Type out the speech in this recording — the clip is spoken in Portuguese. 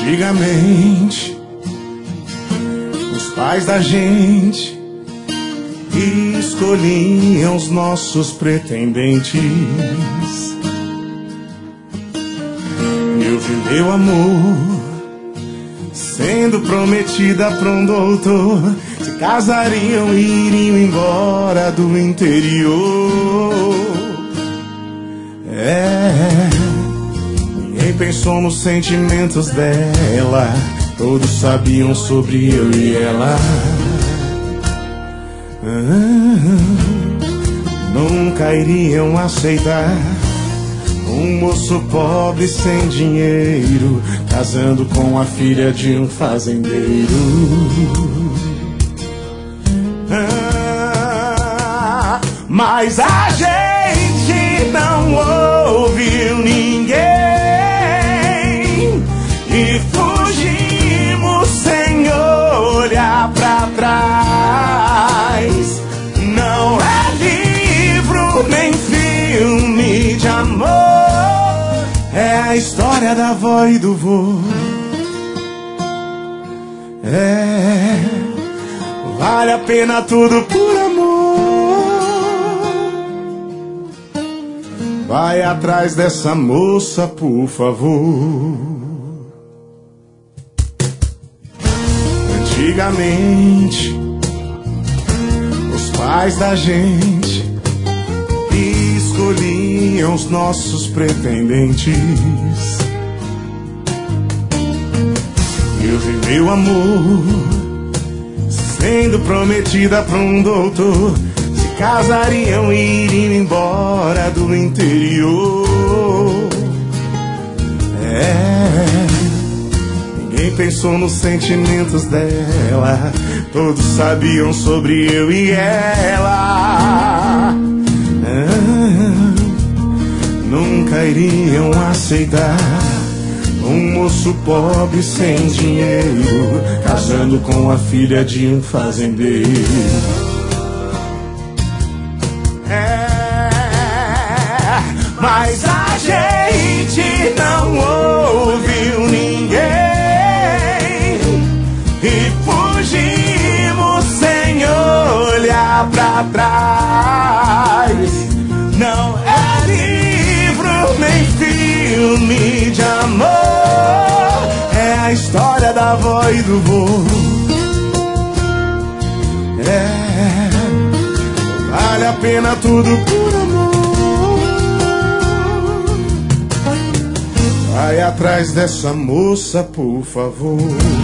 Antigamente, os pais da gente escolhiam os nossos pretendentes. Eu vi meu amor sendo prometida pra um doutor. Se casariam e iriam embora do interior. Ninguém pensou nos sentimentos dela. Todos sabiam sobre eu e ela. Nunca iriam aceitar um moço pobre sem dinheiro casando com a filha de um fazendeiro. Mas a gente não ouviu ninguém e fugimos sem olhar pra trás. Não é livro nem filme de amor, é a história da avó e do vô. Vale a pena tudo por amor. Vai atrás dessa moça, por favor. Antigamente, os pais da gente escolhiam os nossos pretendentes. Eu vi meu amor sendo prometida pra um doutor. Se casariam e iriam embora do interior. Ninguém pensou nos sentimentos dela. Todos sabiam sobre eu e ela. Nunca iriam aceitar um moço pobre sem dinheiro casando com a filha de um fazendeiro. Mas a gente não ouviu ninguém e fugimos sem olhar pra trás. Não é livro nem filme de amor, é a história da avó e do vô. Vale a pena tudo por amor. Vai atrás dessa moça, por favor.